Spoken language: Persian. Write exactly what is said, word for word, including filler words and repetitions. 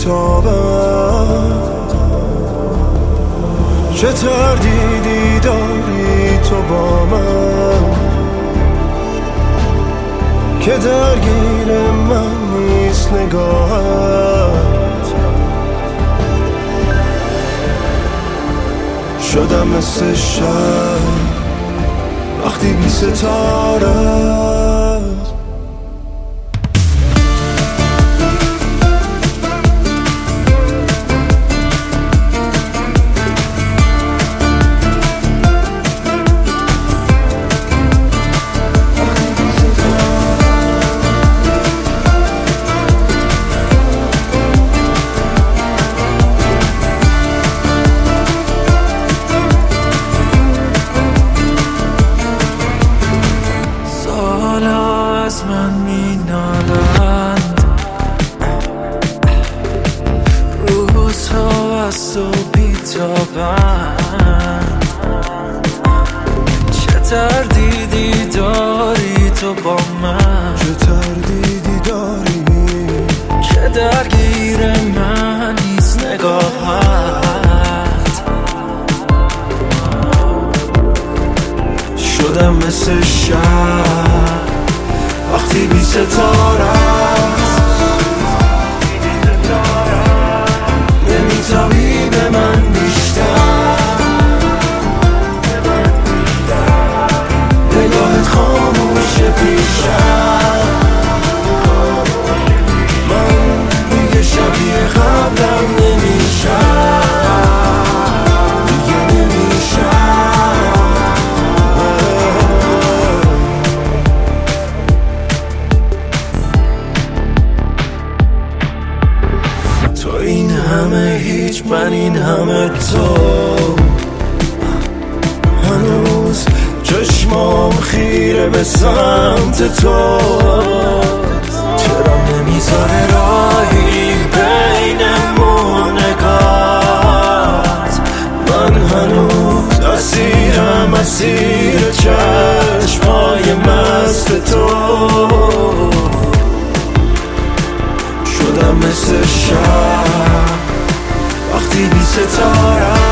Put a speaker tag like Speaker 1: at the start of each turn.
Speaker 1: تابم. چه تردیدی داری تو با من که درگیر من نیست نگاهت. شدم مثل شب وقتی بی ستاره.
Speaker 2: از من می نالند روزها از تو بیتابند. چه تردیدی داری تو با من،
Speaker 1: چه تردیدی داری
Speaker 2: که درگیر من نیست نگاهت.
Speaker 1: شدم مثل شب وقتی بی ستاره است. نمیتابی به من بیشتر، نگاهت خاموش پیشم. من دیگه شبیه قبلم نمیشم، دیگه نمیشم. تو این همه هیچ، من این همه تو. هنوز چشمام خیره به سمت تو. چرا نمیذاره راهی بینمون نگات؟ من هنوز اسیرم، اسیر چشمای مست تو. شدم مثل شب وقتی بی ستاره